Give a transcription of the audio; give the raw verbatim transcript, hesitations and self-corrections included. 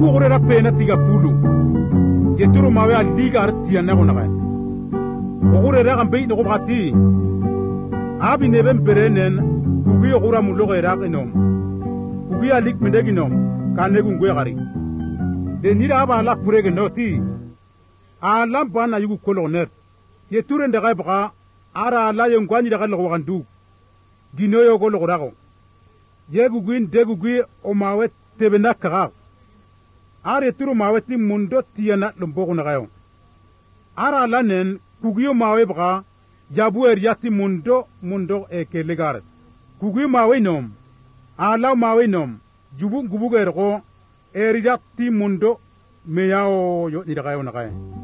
gore ra pena tiga pulu ye turu mawe a liga artia na gona ga gore ra gambe no go gati abi ne ben berenen kugi gora mulo ga ra enom kugi alik medeginom kane gungwe gari de nira ba la purege noti a lampa na yugu koloner ye turu ndega baka ara la ye ngwani daga lo gandu gino yo go lo rago ye guguin de gugui o mawe tebena kaga are turu mawe ti mundo tiana lumbogo na gayo ara lanen kuguyo mawe baka jabu eriati mundo mundo e kelegar kuguyo mawe nom ala mawe nom jubu gubu gergo eriati mundo meyao yo ni gayo na gayo